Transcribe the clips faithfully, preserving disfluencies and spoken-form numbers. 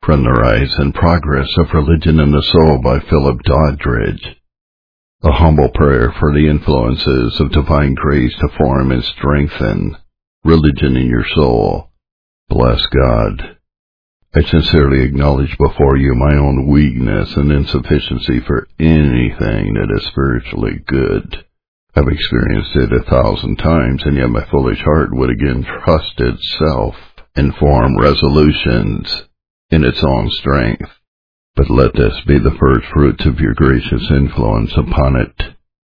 From the Rise and Progress of Religion in the Soul by Philip Doddridge. A humble prayer for the influences of divine grace to form and strengthen religion in your soul. Bless God. I sincerely acknowledge before you my own weakness and insufficiency for anything that is spiritually good. I've experienced it a thousand times, and yet my foolish heart would again trust itself and form resolutions in its own strength. But let this be the first fruits of your gracious influence upon it,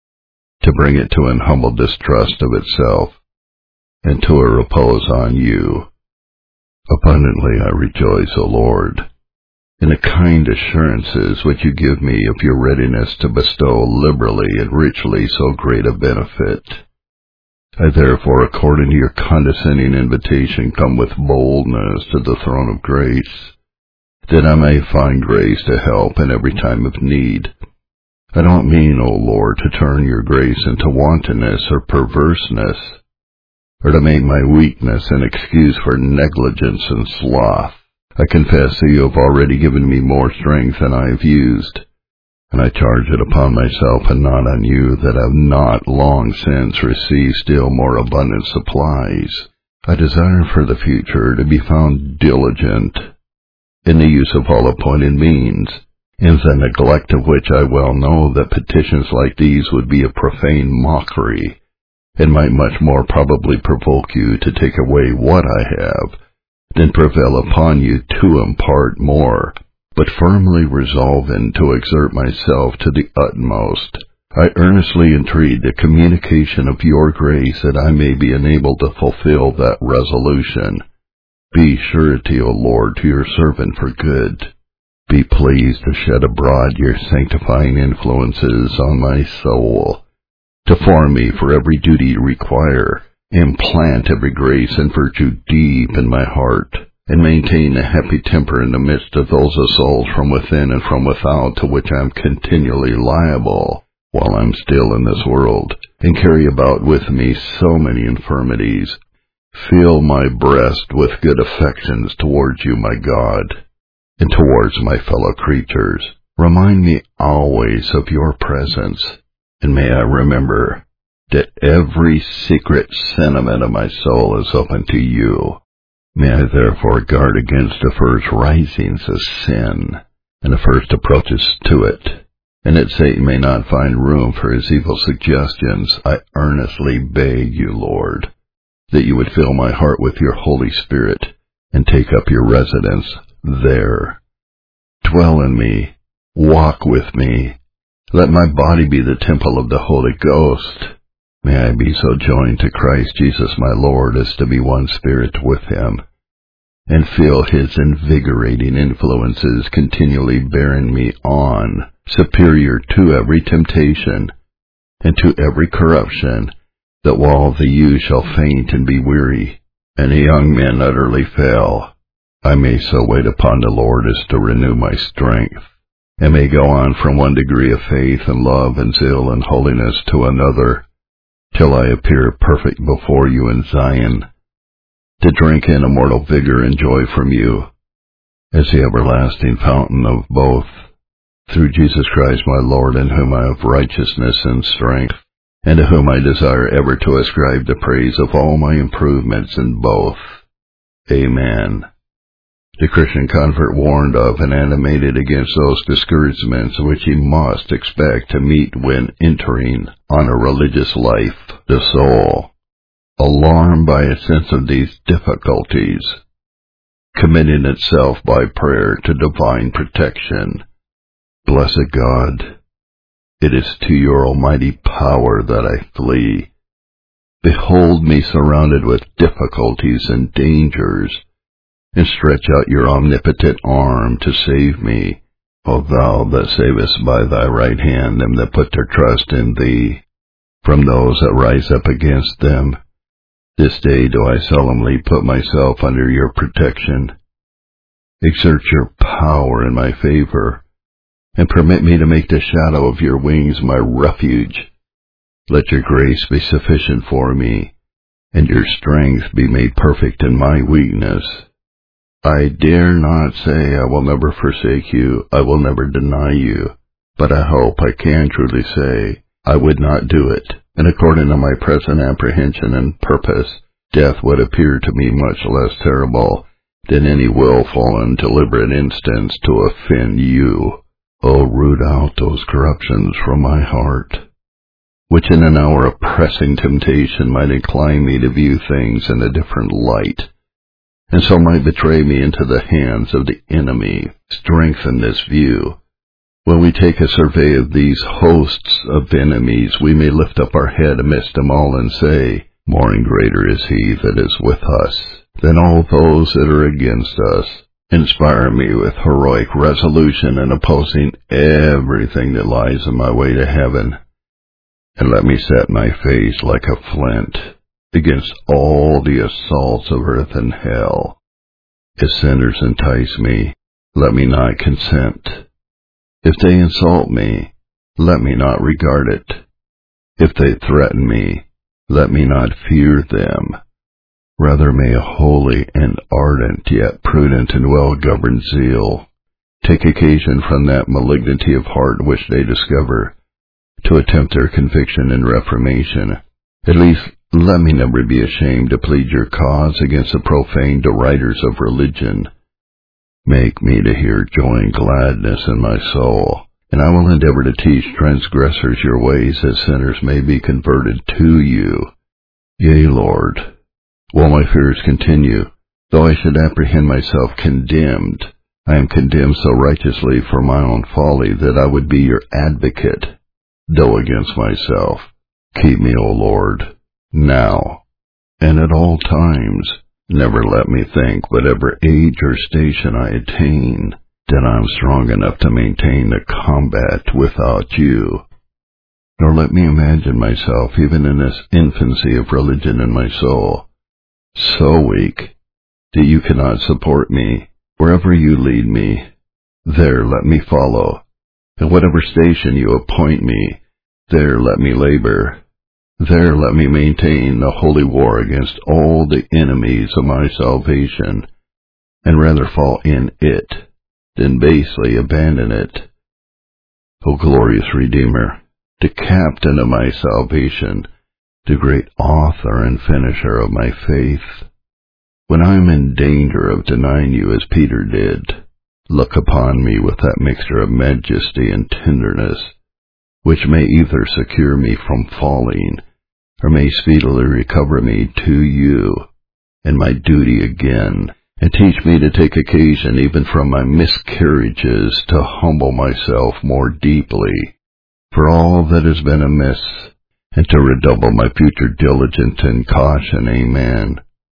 to bring it to an humble distrust of itself, and to a repose on you. Abundantly I rejoice, O Lord, in the kind assurances which you give me of your readiness to bestow liberally and richly so great a benefit. I therefore, according to your condescending invitation, come with boldness to the throne of grace, that I may find grace to help in every time of need. I don't mean, O Lord, to turn your grace into wantonness or perverseness, or to make my weakness an excuse for negligence and sloth. I confess that you have already given me more strength than I have used, and I charge it upon myself and not on you that I have not long since received still more abundant supplies. I desire for the future to be found diligent in the use of all appointed means, in the neglect of which I well know that petitions like these would be a profane mockery, and might much more probably provoke you to take away what I have, than prevail upon you to impart more. But firmly resolving to exert myself to the utmost, I earnestly entreat the communication of your grace that I may be enabled to fulfill that resolution. Be surety, O Lord, to your servant for good. Be pleased to shed abroad your sanctifying influences on my soul, to form me for every duty you require, implant every grace and virtue deep in my heart, and maintain a happy temper in the midst of those assaults from within and from without to which I am continually liable while I am still in this world, and carry about with me so many infirmities. Fill my breast with good affections towards you, my God, and towards my fellow creatures. Remind me always of your presence, and may I remember that every secret sentiment of my soul is open to you. May I therefore guard against the first risings of sin, and the first approaches to it, and that Satan may not find room for his evil suggestions. I earnestly beg you, Lord, that you would fill my heart with your Holy Spirit, and take up your residence there. Dwell in me, walk with me, let my body be the temple of the Holy Ghost. May I be so joined to Christ Jesus my Lord as to be one spirit with him, and feel his invigorating influences continually bearing me on, superior to every temptation, and to every corruption, that while the youth shall faint and be weary, and the young men utterly fail, I may so wait upon the Lord as to renew my strength, and may go on from one degree of faith and love and zeal and holiness to another, till I appear perfect before you in Zion, to drink in immortal vigor and joy from you, as the everlasting fountain of both, through Jesus Christ my Lord, in whom I have righteousness and strength, and to whom I desire ever to ascribe the praise of all my improvements in both. Amen. The Christian convert warned of and animated against those discouragements which he must expect to meet when entering on a religious life. The soul, alarmed by a sense of these difficulties, committing itself by prayer to divine protection. Blessed God, it is to your almighty power that I flee. Behold me surrounded with difficulties and dangers, and stretch out your omnipotent arm to save me, O thou that savest by thy right hand them that put their trust in thee, from those that rise up against them. This day do I solemnly put myself under your protection. Exert your power in my favor, and permit me to make the shadow of your wings my refuge. Let your grace be sufficient for me, and your strength be made perfect in my weakness. I dare not say I will never forsake you, I will never deny you, but I hope I can truly say I would not do it, and according to my present apprehension and purpose, death would appear to me much less terrible than any willful and deliberate instance to offend you. Oh, root out those corruptions from my heart, which in an hour of pressing temptation might incline me to view things in a different light, and so might betray me into the hands of the enemy. Strengthen this view. When we take a survey of these hosts of enemies, we may lift up our head amidst them all and say, more and greater is he that is with us than all those that are against us. Inspire me with heroic resolution in opposing everything that lies in my way to heaven, and let me set my face like a flint against all the assaults of earth and hell. If sinners entice me, let me not consent. If they insult me, let me not regard it. If they threaten me, let me not fear them. Rather may a holy and ardent, yet prudent and well-governed zeal take occasion from that malignity of heart which they discover, to attempt their conviction and reformation. At least let me never be ashamed to plead your cause against the profane deriders of religion. Make me to hear joy and gladness in my soul, and I will endeavor to teach transgressors your ways, that sinners may be converted to you. Yea, Lord, while my fears continue, though I should apprehend myself condemned, I am condemned so righteously for my own folly that I would be your advocate, though against myself. Keep me, O Lord, now, and at all times. Never let me think, whatever age or station I attain, that I am strong enough to maintain the combat without you. Nor let me imagine myself, even in this infancy of religion in my soul, so weak that you cannot support me. Wherever you lead me, there let me follow, and whatever station you appoint me, there let me labor. There let me maintain the holy war against all the enemies of my salvation, and rather fall in it than basely abandon it. O glorious Redeemer, the captain of my salvation, the great author and finisher of my faith, when I am in danger of denying you as Peter did, look upon me with that mixture of majesty and tenderness, which may either secure me from falling, or may speedily recover me to you and my duty again, and teach me to take occasion even from my miscarriages to humble myself more deeply for all that has been amiss, and to redouble my future diligence and caution. Amen.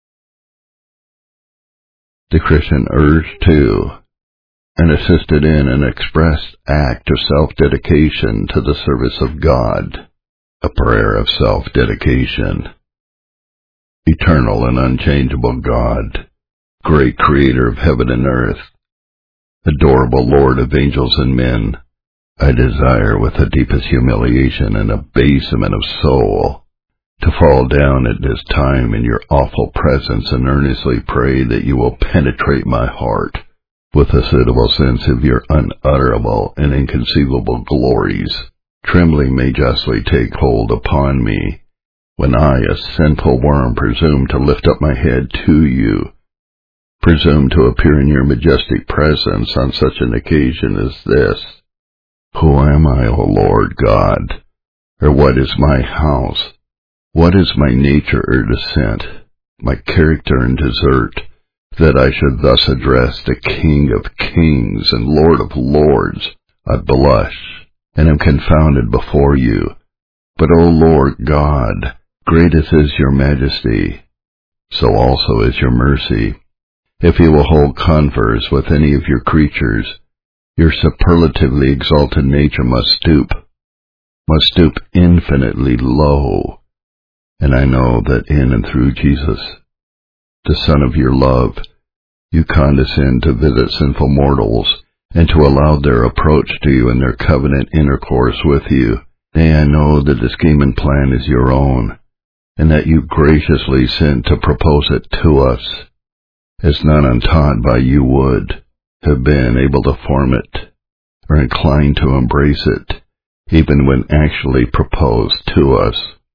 The Christian urged to, and assisted in, an expressed act of self-dedication to the service of God. A prayer of self-dedication. Eternal and unchangeable God, great creator of heaven and earth, adorable Lord of angels and men, I desire with the deepest humiliation and abasement of soul to fall down at this time in your awful presence and earnestly pray that you will penetrate my heart with a suitable sense of your unutterable and inconceivable glories. Trembling may justly take hold upon me, when I, a sinful worm, presume to lift up my head to you, presume to appear in your majestic presence on such an occasion as this. Who am I, O Lord God? Or what is my house? What is my nature or descent, my character and desert, that I should thus address the King of kings and Lord of lords? I blush, and am confounded before you. But, O Lord God, greatest is your majesty, so also is your mercy. If you will hold converse with any of your creatures, your superlatively exalted nature must stoop, must stoop infinitely low. And I know that in and through Jesus, the Son of your love, you condescend to visit sinful mortals, and to allow their approach to you and their covenant intercourse with you. Nay, I know that the scheme and plan is your own, and that you graciously sent to propose it to us, as none untaught by you would have been able to form it, or inclined to embrace it, even when actually proposed to us.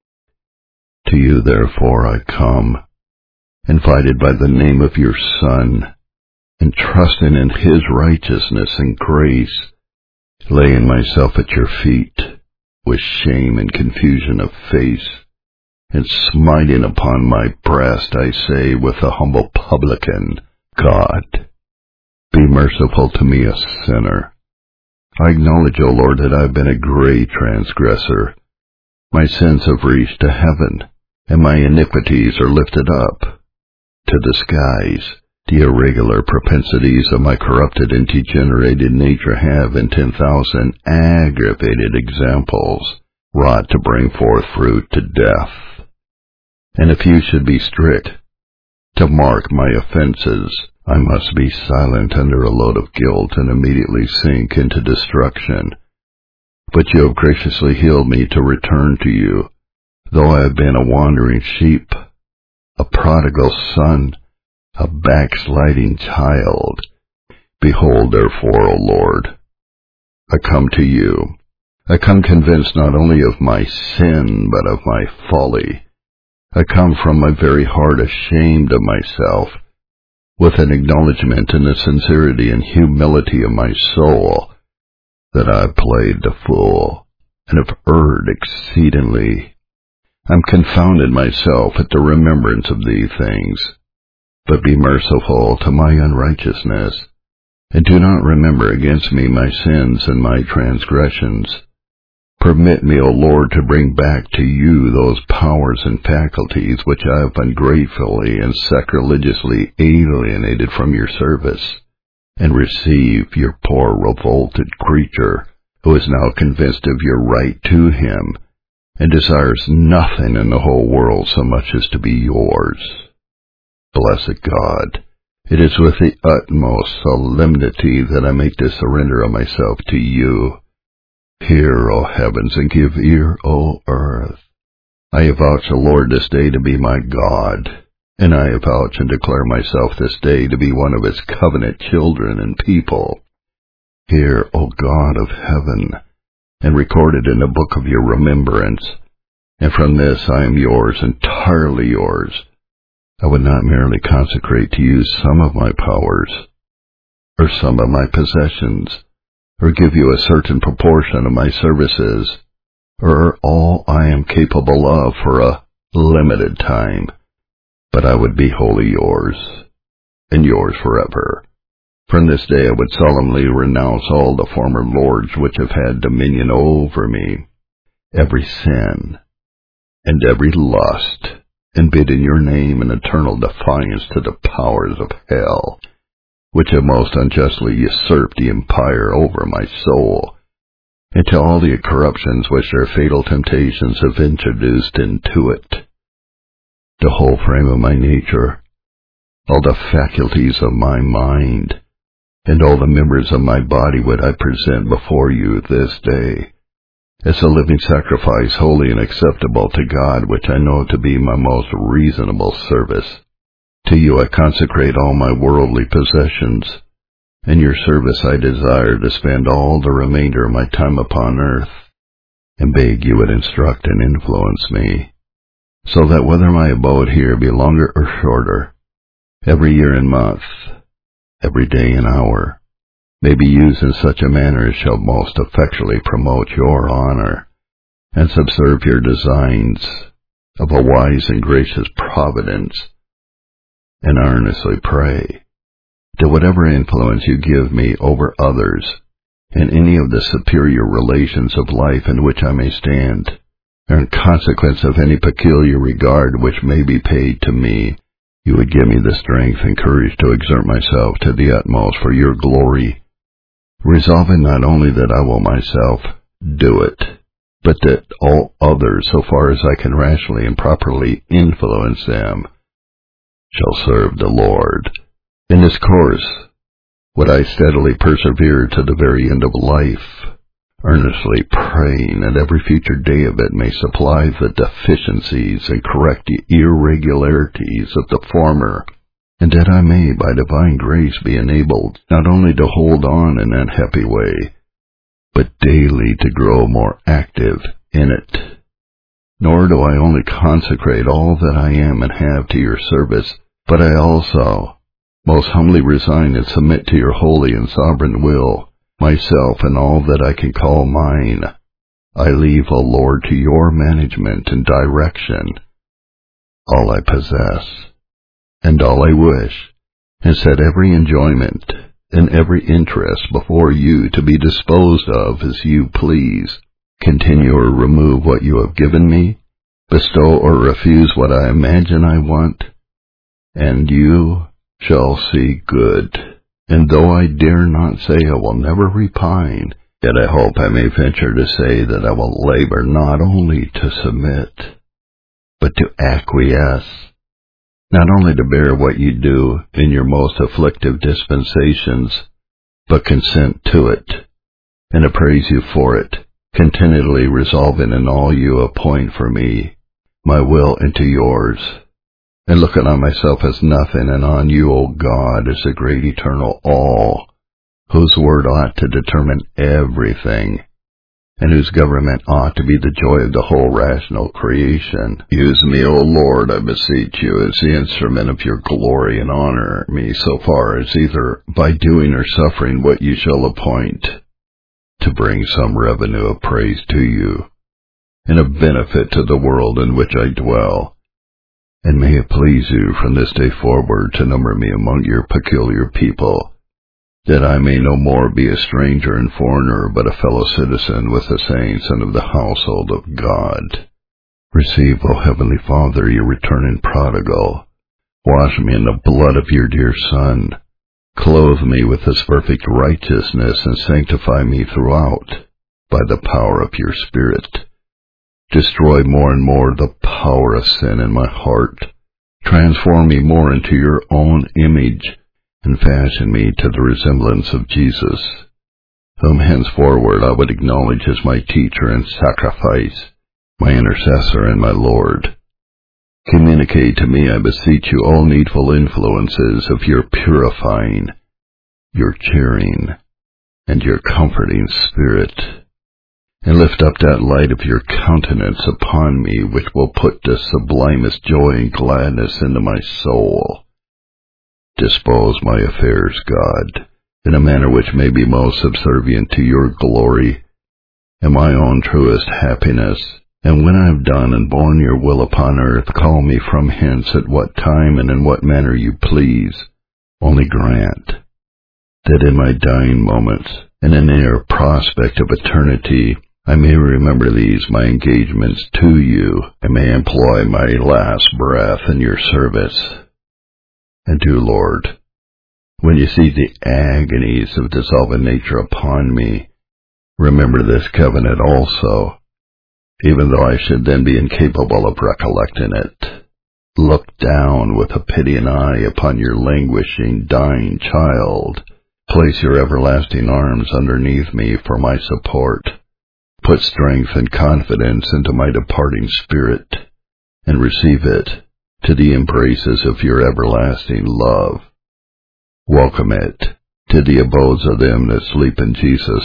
To you, therefore, I come, invited by the name of your Son, and trusting in his righteousness and grace, laying myself at your feet, with shame and confusion of face, and smiting upon my breast, I say with a humble publican, God, be merciful to me, a sinner. I acknowledge, O Lord, that I have been a great transgressor. My sins have reached to heaven, and my iniquities are lifted up. To disguise the irregular propensities of my corrupted and degenerated nature have in ten thousand aggravated examples wrought to bring forth fruit to death. And if you should be strict to mark my offenses, I must be silent under a load of guilt and immediately sink into destruction. But you have graciously healed me to return to you, though I have been a wandering sheep, a prodigal son, a backsliding child. Behold, therefore, O Lord, I come to you. I come convinced not only of my sin, but of my folly. I come from my very heart ashamed of myself, with an acknowledgment in the sincerity and humility of my soul that I have played the fool and have erred exceedingly. I'm confounded myself at the remembrance of these things. But be merciful to my unrighteousness, and do not remember against me my sins and my transgressions. Permit me, O Lord, to bring back to you those powers and faculties which I have ungratefully and sacrilegiously alienated from your service, and receive your poor revolted creature, who is now convinced of your right to him, and desires nothing in the whole world so much as to be yours. Blessed God, it is with the utmost solemnity that I make this surrender of myself to you. Hear, O heavens, and give ear, O earth. I avouch the Lord this day to be my God, and I avouch and declare myself this day to be one of his covenant children and people. Hear, O God of heaven, and record it in the book of your remembrance, and from this I am yours, entirely yours. I would not merely consecrate to you some of my powers, or some of my possessions, or give you a certain proportion of my services, or all I am capable of for a limited time, but I would be wholly yours, and yours forever. From this day I would solemnly renounce all the former lords which have had dominion over me, every sin, and every lust, and bid in your name an eternal defiance to the powers of hell, which have most unjustly usurped the empire over my soul, and to all the corruptions which their fatal temptations have introduced into it. The whole frame of my nature, all the faculties of my mind, and all the members of my body would I present before you this day, as a living sacrifice holy and acceptable to God, which I know to be my most reasonable service. To you I consecrate all my worldly possessions. In your service I desire to spend all the remainder of my time upon earth, and beg you would instruct and influence me, so that whether my abode here be longer or shorter, every year and month, every day and hour, may be used in such a manner as shall most effectually promote your honor, and subserve your designs of a wise and gracious providence. And I earnestly pray that whatever influence you give me over others, in any of the superior relations of life in which I may stand, or in consequence of any peculiar regard which may be paid to me, you would give me the strength and courage to exert myself to the utmost for your glory, resolving not only that I will myself do it, but that all others, so far as I can rationally and properly influence them, shall serve the Lord. In this course would I steadily persevere to the very end of life, earnestly praying that every future day of it may supply the deficiencies and correct the irregularities of the former, and that I may by divine grace be enabled not only to hold on in that happy way, but daily to grow more active in it. Nor do I only consecrate all that I am and have to your service, but I also most humbly resign and submit to your holy and sovereign will, myself and all that I can call mine. I leave, O Lord, to your management and direction all I possess and all I wish, and set every enjoyment and every interest before you to be disposed of as you please. Continue or remove what you have given me, bestow or refuse what I imagine I want, and you shall see good. And though I dare not say I will never repine, yet I hope I may venture to say that I will labor not only to submit, but to acquiesce, not only to bear what you do in your most afflictive dispensations, but consent to it, and to praise you for it, continually resolving in all you appoint for me, my will into yours, and looking on myself as nothing, and on you, O God, as the great eternal all, whose word ought to determine everything, and whose government ought to be the joy of the whole rational creation. Use me, O Lord, I beseech you, as the instrument of your glory, and honor me so far as either by doing or suffering what you shall appoint, to bring some revenue of praise to you, and of benefit to the world in which I dwell. And may it please you from this day forward to number me among your peculiar people, that I may no more be a stranger and foreigner, but a fellow citizen with the saints and of the household of God. Receive, O Heavenly Father, your returning prodigal. Wash me in the blood of your dear Son. Clothe me with this perfect righteousness, and sanctify me throughout by the power of your Spirit. Destroy more and more the power of sin in my heart. Transform me more into your own image, and fashion me to the resemblance of Jesus, whom henceforward I would acknowledge as my teacher and sacrifice, my intercessor and my Lord. Communicate to me, I beseech you, all needful influences of your purifying, your cheering, and your comforting Spirit, and lift up that light of your countenance upon me, which will put the sublimest joy and gladness into my soul. Dispose my affairs, God, in a manner which may be most subservient to your glory and my own truest happiness. And when I have done and borne your will upon earth, call me from hence at what time and in what manner you please. Only grant that in my dying moments and in the near prospect of eternity, I may remember these my engagements to you, and may employ my last breath in your service. And do, Lord, when you see the agonies of dissolving nature upon me, remember this covenant also, even though I should then be incapable of recollecting it. Look down with a pitying eye upon your languishing, dying child. Place your everlasting arms underneath me for my support. Put strength and confidence into my departing spirit, and receive it to the embraces of your everlasting love. Welcome it to the abodes of them that sleep in Jesus,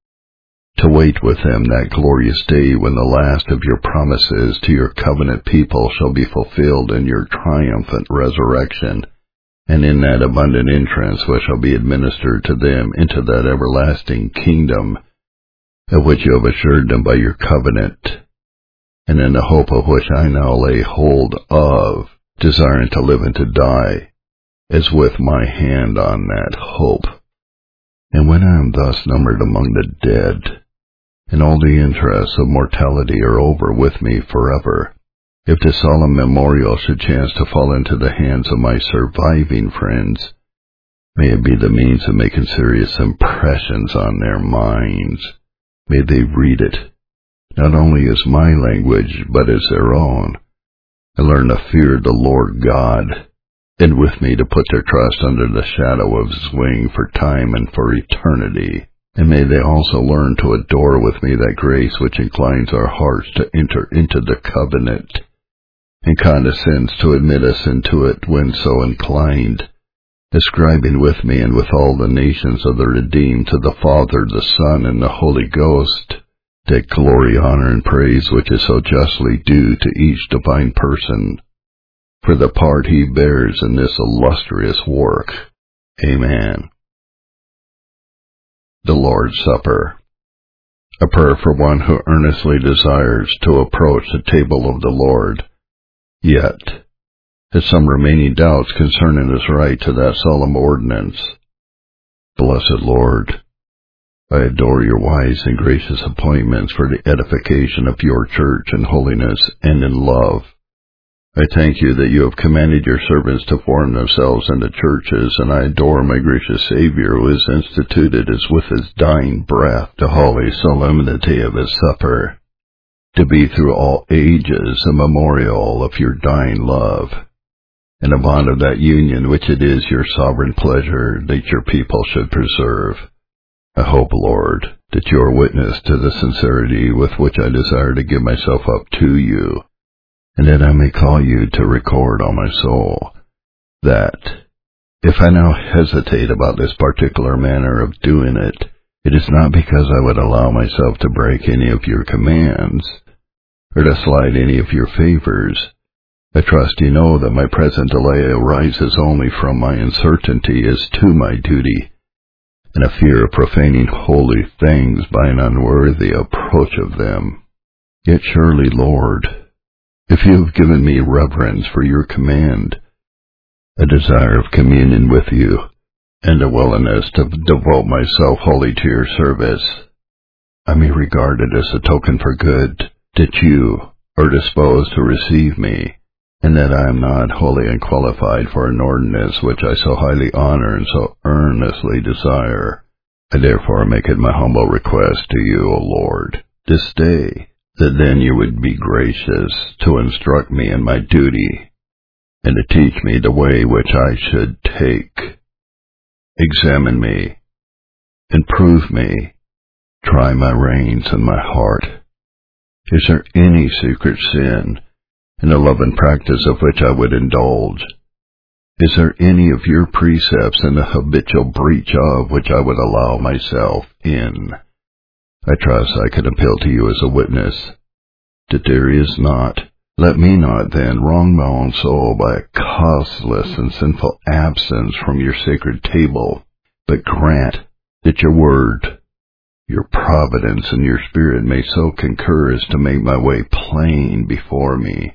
to wait with them that glorious day when the last of your promises to your covenant people shall be fulfilled in your triumphant resurrection, and in that abundant entrance which shall be administered to them into that everlasting kingdom, of which you have assured them by your covenant, and in the hope of which I now lay hold of, desiring to live and to die, as with my hand on that hope. And when I am thus numbered among the dead, and all the interests of mortality are over with me forever, if this solemn memorial should chance to fall into the hands of my surviving friends, may it be the means of making serious impressions on their minds. May they read it, not only as my language, but as their own, and learn to fear the Lord God, and with me to put their trust under the shadow of his wing for time and for eternity. And may they also learn to adore with me that grace which inclines our hearts to enter into the covenant, and condescends to admit us into it when so inclined, ascribing with me and with all the nations of the redeemed to the Father, the Son, and the Holy Ghost, that glory, honor, and praise which is so justly due to each divine person, for the part he bears in this illustrious work. Amen. The Lord's Supper. A prayer for one who earnestly desires to approach the table of the Lord, yet has some remaining doubts concerning his right to that solemn ordinance. Blessed Lord, I adore your wise and gracious appointments for the edification of your church in holiness and in love. I thank you that you have commanded your servants to form themselves into churches, and I adore my gracious Savior, who has instituted as with his dying breath the holy solemnity of his supper, to be through all ages a memorial of your dying love, and a bond of that union which it is your sovereign pleasure that your people should preserve. I hope, Lord, that you are witness to the sincerity with which I desire to give myself up to you, and that I may call you to record on my soul that, if I now hesitate about this particular manner of doing it, it is not because I would allow myself to break any of your commands, or to slight any of your favors. I trust you know that my present delay arises only from my uncertainty as to my duty, and a fear of profaning holy things by an unworthy approach of them. Yet surely, Lord, if you have given me reverence for your command, a desire of communion with you, and a willingness to devote myself wholly to your service, I may regard it as a token for good that you are disposed to receive me, and that I am not wholly unqualified for an ordinance which I so highly honor and so earnestly desire. I therefore make it my humble request to you, O Lord, this day, that then you would be gracious to instruct me in my duty, and to teach me the way which I should take. Examine me, and prove me, try my reins and my heart. Is there any secret sin in the love and practice of which I would indulge? Is there any of your precepts in the habitual breach of which I would allow myself in? I trust I can appeal to you as a witness that there is not. Let me not, then, wrong my own soul by a causeless and sinful absence from your sacred table, but grant that your word, your providence, and your spirit may so concur as to make my way plain before me.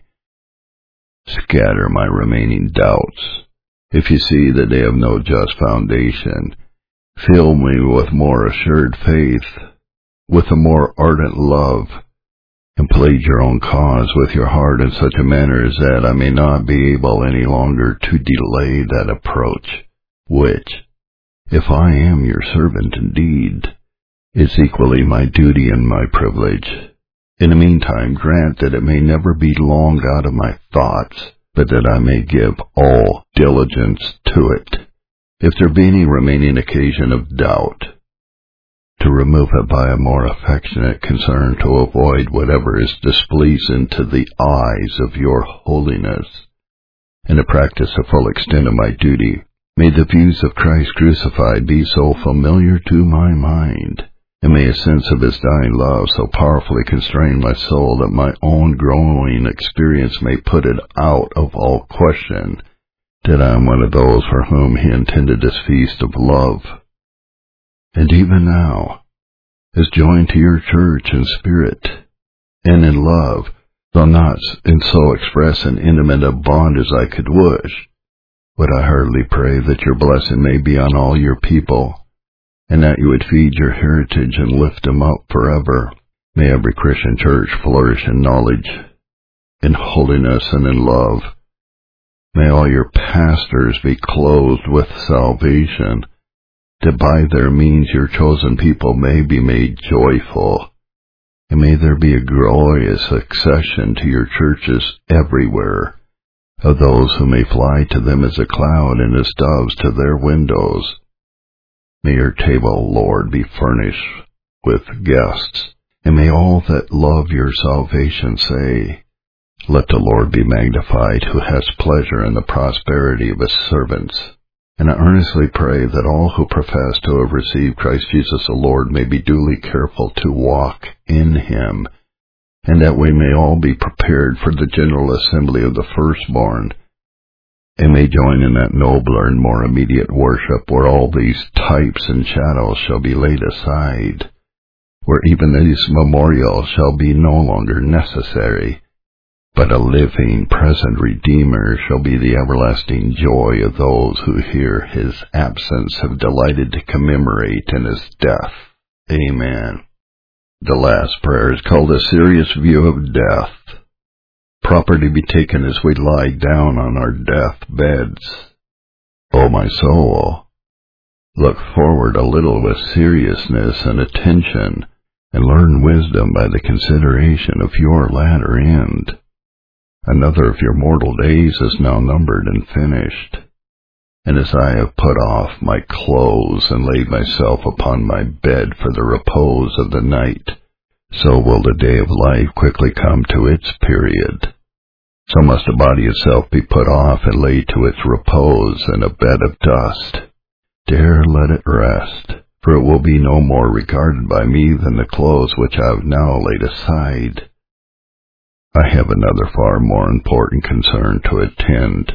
Scatter my remaining doubts, if you see that they have no just foundation. Fill me with more assured faith, with a more ardent love, and plead your own cause with your heart in such a manner as that I may not be able any longer to delay that approach, which, if I am your servant indeed, is equally my duty and my privilege. In the meantime, grant that it may never be long out of my thoughts, but that I may give all diligence to it. If there be any remaining occasion of doubt, to remove it by a more affectionate concern to avoid whatever is displeasing to the eyes of your holiness, and to practice the full extent of my duty. May the views of Christ crucified be so familiar to my mind, and may a sense of his dying love so powerfully constrain my soul that my own growing experience may put it out of all question that I am one of those for whom he intended this feast of love. And even now, as joined to your church in spirit and in love, though not in so express and intimate a bond as I could wish, would I heartily pray that your blessing may be on all your people, and that you would feed your heritage and lift them up forever. May every Christian church flourish in knowledge, in holiness, and in love. May all your pastors be clothed with salvation, that by their means your chosen people may be made joyful, and may there be a glorious accession to your churches everywhere, of those who may fly to them as a cloud and as doves to their windows. May your table, Lord, be furnished with guests, and may all that love your salvation say, Let the Lord be magnified, who has pleasure in the prosperity of his servants. And I earnestly pray that all who profess to have received Christ Jesus the Lord may be duly careful to walk in him, and that we may all be prepared for the general assembly of the firstborn, and may join in that nobler and more immediate worship where all these types and shadows shall be laid aside, where even these memorials shall be no longer necessary, but a living, present Redeemer shall be the everlasting joy of those who hear his absence have delighted to commemorate in his death. Amen. The last prayer is called a serious view of death. Proper to be taken as we lie down on our death beds. O my soul, look forward a little with seriousness and attention, and learn wisdom by the consideration of your latter end. Another of your mortal days is now numbered and finished. And as I have put off my clothes and laid myself upon my bed for the repose of the night, so will the day of life quickly come to its period. So must the body itself be put off and laid to its repose in a bed of dust. Dare let it rest, for it will be no more regarded by me than the clothes which I have now laid aside. I have another far more important concern to attend.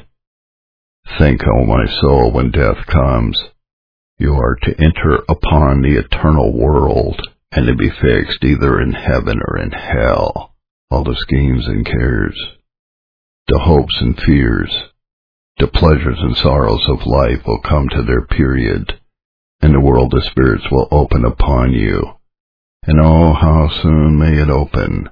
Think, O my soul, when death comes, you are to enter upon the eternal world, and to be fixed either in heaven or in hell. All the schemes and cares, the hopes and fears, the pleasures and sorrows of life will come to their period, and the world of spirits will open upon you. And oh, how soon may it open!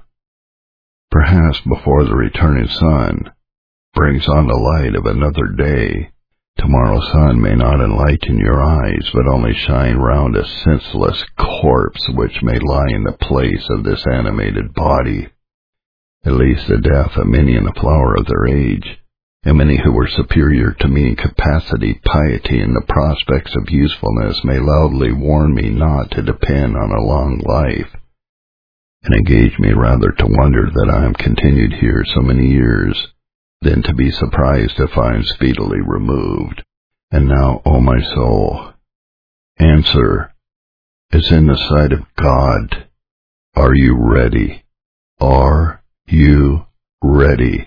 Perhaps before the returning sun brings on the light of another day. Tomorrow's sun may not enlighten your eyes, but only shine round a senseless corpse which may lie in the place of this animated body. At least the death of many in the flower of their age, and many who were superior to me in capacity, piety, and the prospects of usefulness, may loudly warn me not to depend on a long life, and engage me rather to wonder that I am continued here so many years, than to be surprised to find speedily removed. And now, O my soul, answer, as in the sight of God, are you ready? Are you ready?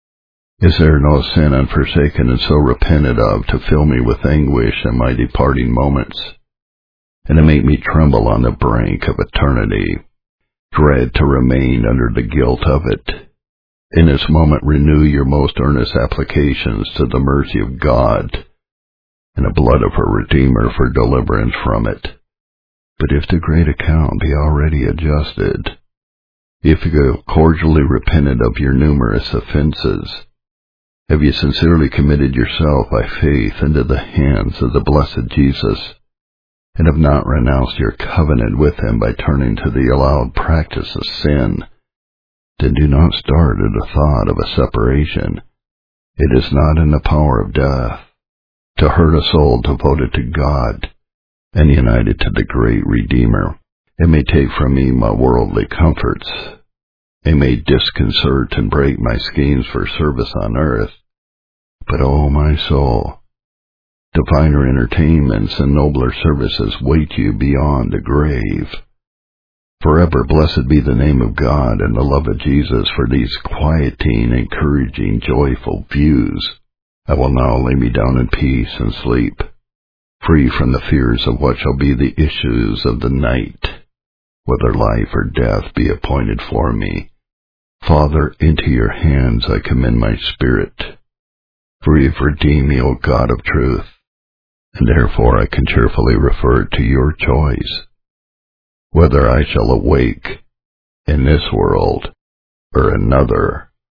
Is there no sin unforsaken and so repented of to fill me with anguish in my departing moments, and to make me tremble on the brink of eternity, dread to remain under the guilt of it? In this moment renew your most earnest applications to the mercy of God, and the blood of her Redeemer for deliverance from it. But if the great account be already adjusted, if you have cordially repented of your numerous offenses, have you sincerely committed yourself by faith into the hands of the blessed Jesus, and have not renounced your covenant with him by turning to the allowed practice of sin, then do not start at the thought of a separation. It is not in the power of death to hurt a soul devoted to God and united to the great Redeemer. It may take from me my worldly comforts. It may disconcert and break my schemes for service on earth. But, O my soul, diviner entertainments and nobler services wait you beyond the grave. Forever blessed be the name of God and the love of Jesus for these quieting, encouraging, joyful views. I will now lay me down in peace and sleep, free from the fears of what shall be the issues of the night, whether life or death be appointed for me. Father, into your hands I commend my spirit, for you have redeemed me, O God of truth, and therefore I can cheerfully refer it to your choice, whether I shall awake in this world or another.